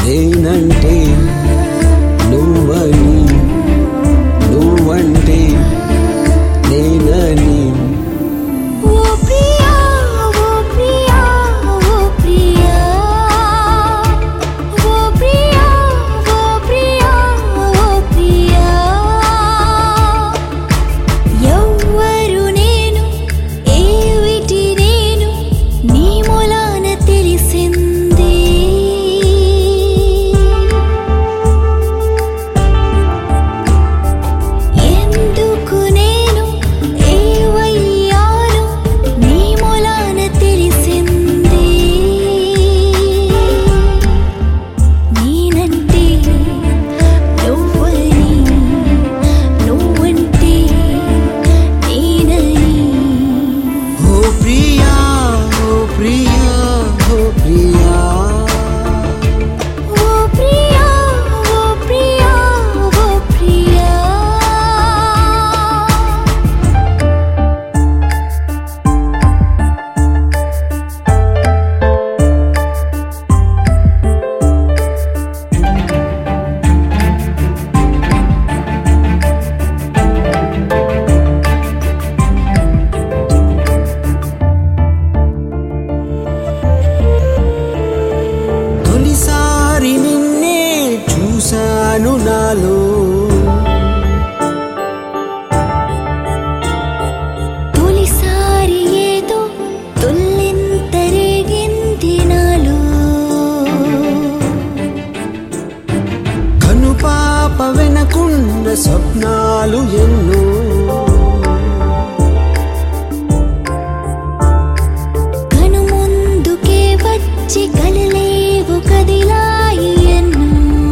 నేనంటే నువ్వని, నువ్వంటే నేనని. ఓ ప్రియా ఓ ప్రియా ఓ ప్రియా ఓ ప్రియా ఓ ప్రియా ఓ ప్రియా, ఎవ్వరు నేను ఏవిటి నేను నీ మూలాన తెలిసింది. ఎందుకు నేను ఏవయ్యాను నీ మూలాన తెలిసింది. నేనంటే నువ్వని, నువ్వంటే నేనని. ఓ ప్రియా ఓ ప్రియా ఓ ప్రియా, ఓ ప్రియా ఓ ప్రియా ఓ ప్రియా. తొలిసారి నిన్నే చూశాను నాలో, తొలిసారి ఏదో తొల్లింత రేగింది నాలో. కనుపాప వెనకున్న స్వప్నాలు ఎన్నో, కను ముందుకే వచ్చి కలలేవు కదిలాయి ఎన్నో.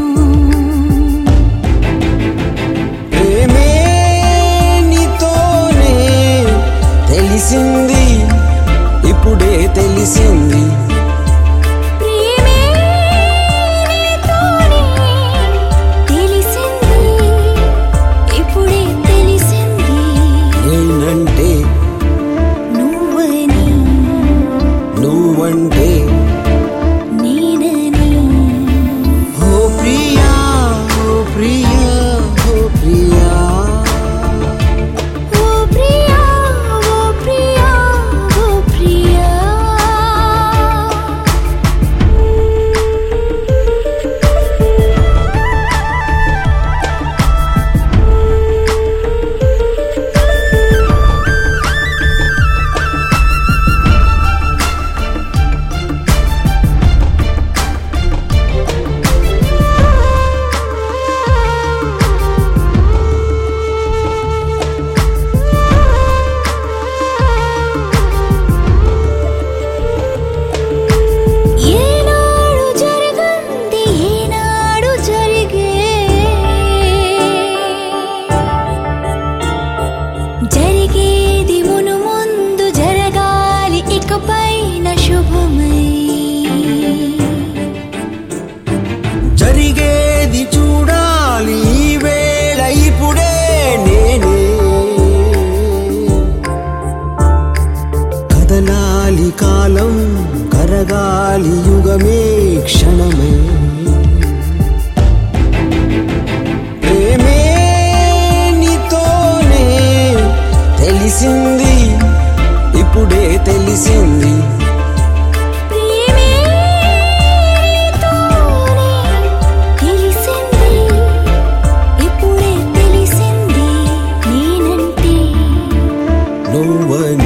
ప్రేమే నీతోనే తెలిసింది, ఇప్పుడే తెలిసింది. ప్రేమే నీతోనే తెలిసింది, ఇప్పుడే తెలిసింది. నేనంటే నువ్వని, నువ్వంటే నేనని. ఓ ప్రియా ఓ ప్రియా ఓ ప్రియా, ఓ ప్రియా ఓ ప్రియా ఓ ప్రియా. ఏనాడు జరగంది ఏనాడు జరిగే, జరిగేది మును ముందు జరగాలి ఇకపైన శుభమై. జరిగేది చూడాలి ఈ వేళ ఇప్పుడే నేనే. కదలాలి కాలం కరగాలి యుగమే క్షణమే. ప్రేమే నీతోనే తెలిసింది, ఇప్పుడే తెలిసింది. ప్రేమే నీతోనే తెలిసింది, ఇప్పుడే తెలిసింది. నేనంటే నువ్వని,